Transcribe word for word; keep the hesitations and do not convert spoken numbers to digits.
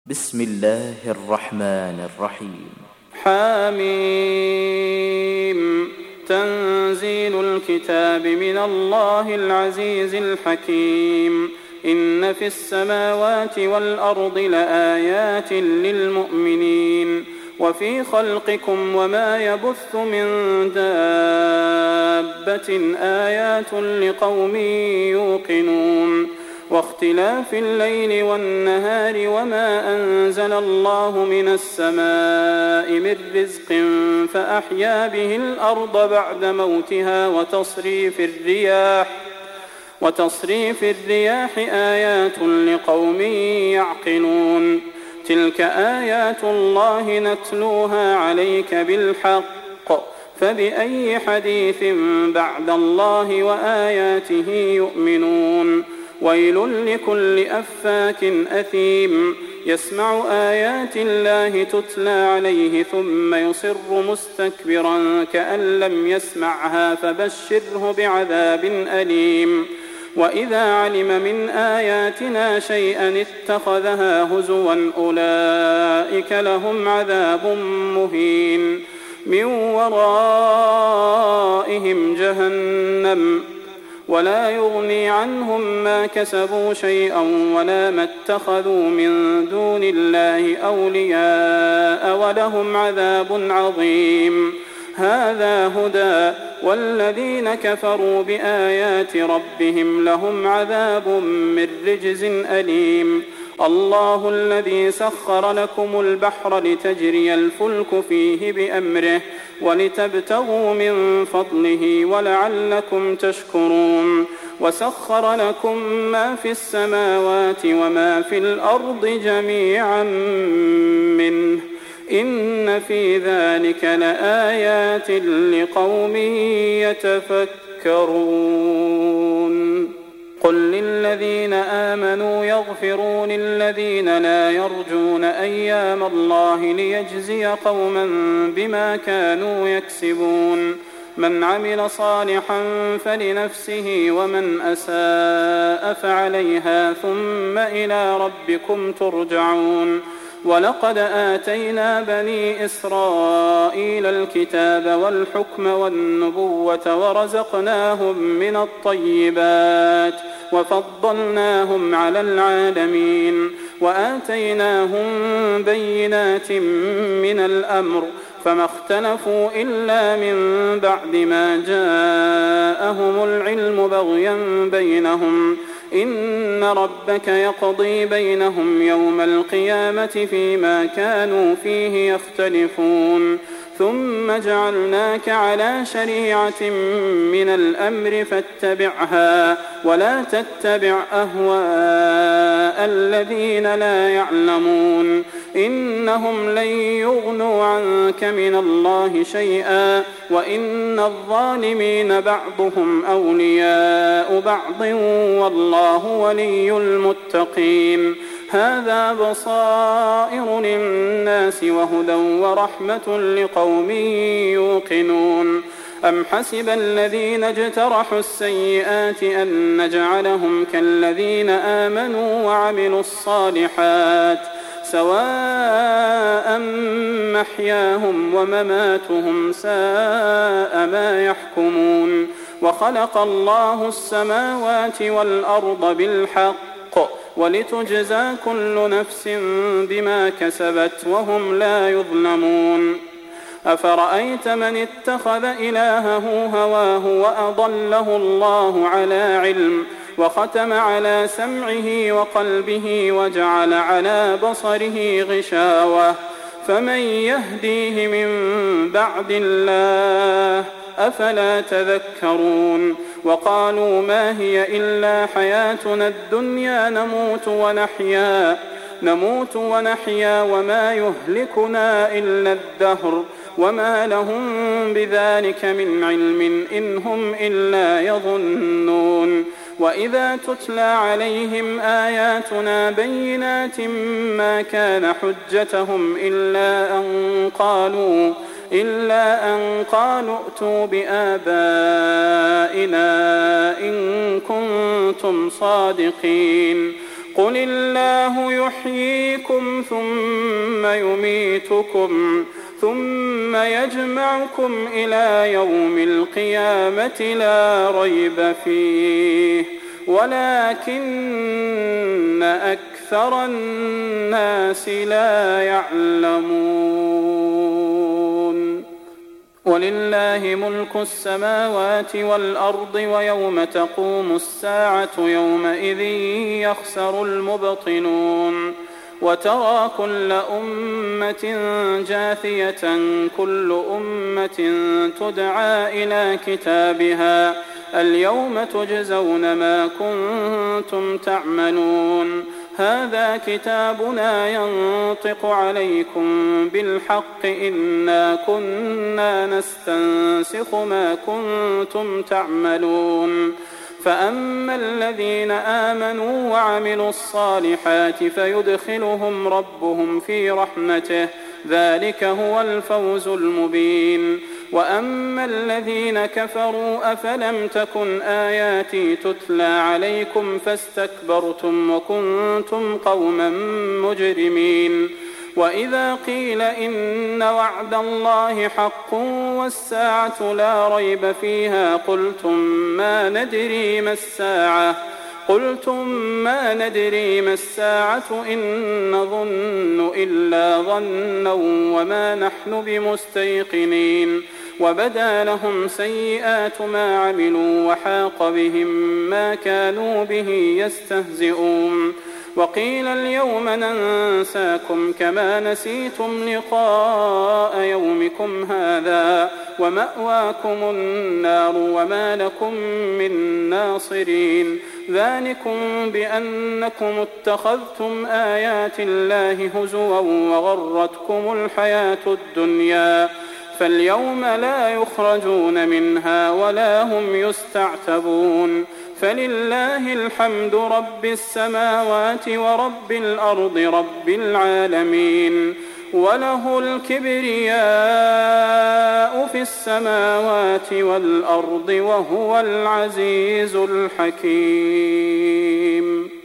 بسم الله الرحمن الرحيم. حاميم. تنزيل الكتاب من الله العزيز الحكيم. إن في السماوات والأرض لآيات للمؤمنين وفي خلقكم وما يبث من دابة آيات لقوم يوقنون واختلاف الليل والنهار وما أنزل الله من السماء من رزق فأحيا به الأرض بعد موتها وتصريف الرياح وتصريف الرياح آيات لقوم يعقلون. تلك آيات الله نتلوها عليك بالحق فبأي حديث بعد الله وآياته يؤمنون. ويل لكل أفاك أثيم يسمع آيات الله تتلى عليه ثم يصر مستكبرا كأن لم يسمعها فبشره بعذاب أليم. وإذا علم من آياتنا شيئا اتخذها هزوا أولئك لهم عذاب مهين من ورائهم جهنم ولا يغني عنهم ما كسبوا شيئا ولا ما اتخذوا من دون الله أولياء ولهم عذاب عظيم. هذا هدى والذين كفروا بآيات ربهم لهم عذاب من رجز أليم. الله الذي سخر لكم البحر لتجري الفلك فيه بأمره ولتبتغوا من فضله ولعلكم تشكرون. وسخر لكم ما في السماوات وما في الأرض جميعا منه إن في ذلك لآيات لقوم يتفكرون. قل للذين آمنوا يغفروا للذين لا يرجون أيام الله ليجزي قوما بما كانوا يكسبون. من عمل صالحا فلنفسه ومن أساء فعليها ثم إلى ربكم ترجعون. ولقد آتينا بني إسرائيل الكتاب والحكم والنبوة ورزقناهم من الطيبات وفضلناهم على العالمين وآتيناهم بينات من الأمر فما اختلفوا إلا من بعد ما جاءهم العلم بغيا بينهم. إن ربك يقضي بينهم يوم القيامة فيما كانوا فيه يختلفون. ثم جعلناك على شريعة من الأمر فاتبعها ولا تتبع أهواء الذين لا يعلمون. إنهم لن يغنوا عنك من الله شيئا وإن الظالمين بعضهم أولياء بعض والله ولي المتقين. هذا بصائر للناس وهدى ورحمة لقوم يوقنون. أم حسب الذين اجترحوا السيئات أن نجعلهم كالذين آمنوا وعملوا الصالحات سواء محياهم ومماتهم ساء ما يحكمون. وخلق الله السماوات والأرض بالحق ولتجزى كل نفس بما كسبت وهم لا يظلمون. أفرأيت من اتخذ إلهه هواه وأضله الله على علم وختم على سمعه وقلبه وجعل على بصره غشاوة فمن يهديه من بعد الله أفلا تذكرون. وقالوا ما هي إلا حياتنا الدنيا نموت ونحيا نموت ونحيا وما يهلكنا إلا الدهر وما لهم بذلك من علم إن هم إلا يظنون. وإذا تتلى عليهم آياتنا بينات ما كان حجتهم إلا أن قالوا إلا أن قالوا ائتوا بآبائنا إن كنتم صادقين. قل الله يحييكم ثم يميتكم ثم يجمعكم إلى يوم القيامة لا ريب فيه ولكن أكثر الناس لا يعلمون ولله ملك السماوات والأرض ويوم تقوم الساعة يومئذ يخسر المبطلون وترى كل أمة جاثية كل أمة تدعى إلى كتابها اليوم تجزون ما كنتم تعملون هذا كتابنا ينطق عليكم بالحق إنا كنا نستنسخ ما كنتم تعملون فأما الذين آمنوا وعملوا الصالحات فيدخلهم ربهم في رحمته ذلك هو الفوز المبين وأما الذين كفروا أفلم تكن آياتي تتلى عليكم فاستكبرتم وكنتم قوما مجرمين وإذا قيل إن وعد الله حق والساعة لا ريب فيها قلتم ما ندري ما الساعة قلتم ما ندري ما الساعة إن نظن إلا ظنا وما نحن بمستيقنين وبدا لهم سيئات ما عملوا وحاق بهم ما كانوا به يستهزئون وقيل اليوم ننساكم كما نسيتم لقاء يومكم هذا ومأواكم النار وما لكم من ناصرين ذلكم بأنكم اتخذتم آيات الله هزوا وغرتكم الحياة الدنيا فاليوم لا يخرجون منها ولا هم يستعتبون فلله الحمد رب السماوات ورب الأرض رب العالمين وله الكبرياء في السماوات والأرض وهو العزيز الحكيم.